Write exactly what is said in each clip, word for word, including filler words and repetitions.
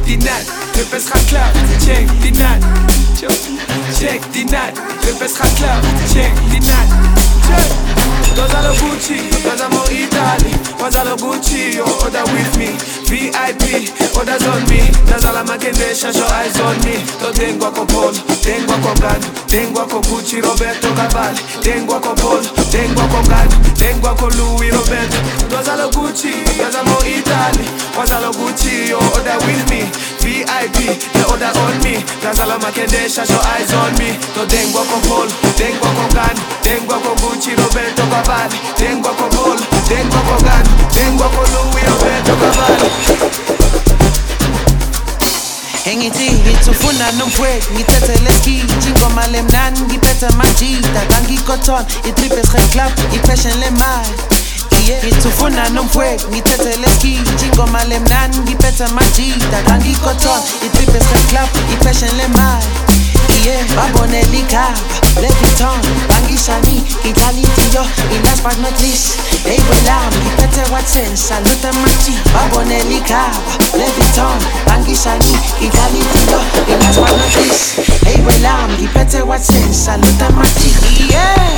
die Nat, repes gaat klaar, check die Nat. Check die Nat, repes gaat klaar, check die Nat. Those are the Gucci, those are more Italy. Those are the Gucci, oh, order with me. V I P, orders on me. Those are the Makendesha, show eyes on me. To tengo con Polo, tengo con Gano, tengo con Gucci, Roberto Cavalli. Tengo con Polo, tengo con Gano, tengo con Louis Roberto. Those are the Gucci, those are more Italy. Those are the Gucci, oh, order with me. V I P, they order on me. Those are the Makendesha, show eyes on me. To tengo con Polo, tengo con Gano, tengo con Gucci, Roberto Cavalli. Tengo con Polo, tengo con Gano, tengo con Louis Roberto Cavalli. Engithi ngithufuna nomfowethu ngithethe leski ingoma lemnani ngiphethe majida ngangikothona i-Tripes Red Club i-passion lemali ngithufuna nomfowethu ngithethe leski ingoma lemnani ngiphethe majida ngangikothona i-Tripes Red Club i-passion lemali babonela ikhaba Leviton bangishani ngidlalitiyo i-last but not least hey welami ngiphethe Watson salute maji babonela ikhaba Leviton bangishani ngidlalitiyo i-last but not least hey welami ngiphethe Watson salute maji yeah.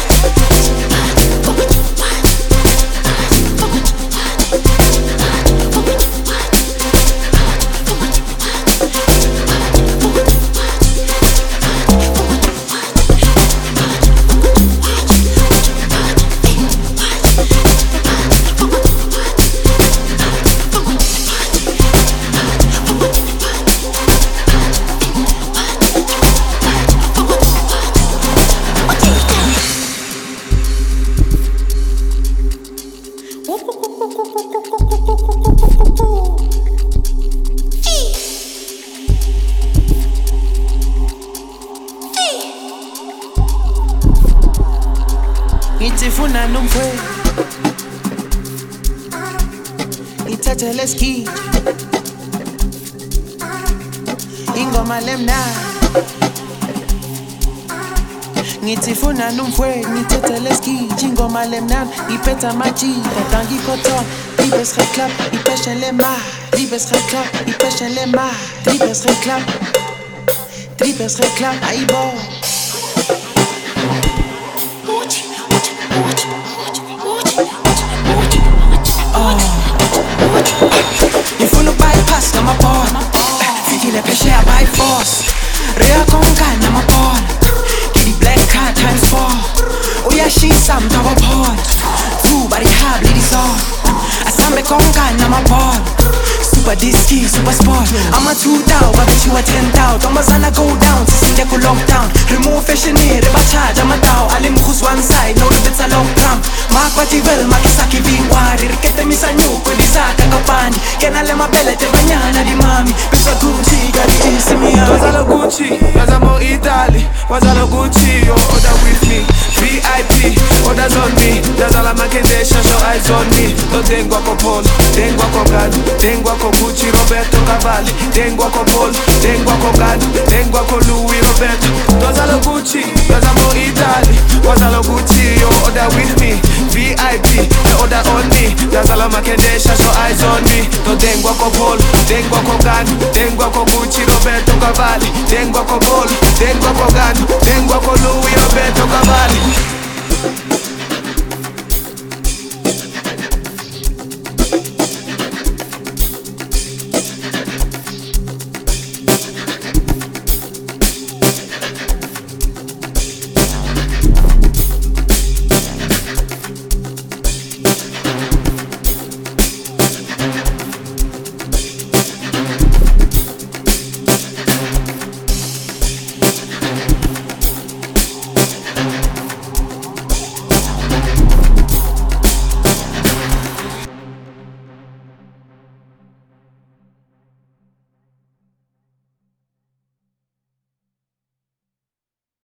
Ngithifuna nomfowethu ngithethe leski ingoma lemnani ngithifuna nomfowethu ngithethe leski ingoma lemnani ngiphethe majida ngangikothona Tripes Red Club i-passion lemali Tripes Red Club i-passion lemali Tripes Red Club Tripes Red Club ayibo ngifuna ukubypass ngamabhola fikile phesheya by force rea konka namabhola ngidi black card times four uyashisa mntwabophola vuba rehab ladies on asambe konka namabhola super disky super sport ama two thou babethiwa ten thou tombazana go down sisinde ku lockdown remove fashionere bacharge amatao ale mkhuzi one side no libetsa long drum makwativel makisaki vingwari rikete misanyuko lisaka ngapandi kena le mabele te banyana di mami beswa Gucci gari isimia Those are the Gucci, those are more Italy. Those are the Gucci, oh, order with me. V I P, orders on me. Those are the Makendesha, show eyes on me. To tengo con Polo, tengo con Gano, tengo con Gucci, Roberto Cavalli. Tengo con Polo, tengo con Gano, tengo con Louis Roberto. Those are the Gucci, those are more Italy. Those are the Gucci, oh, order with me. V I P, they order on me. Those are the Makendesha, show eyes on me. To tengo con Polo, tengo con Gano, tengo con Gucci, Roberto Cavalli. Tengo con Polo, tengo con Gano, tengo con Louis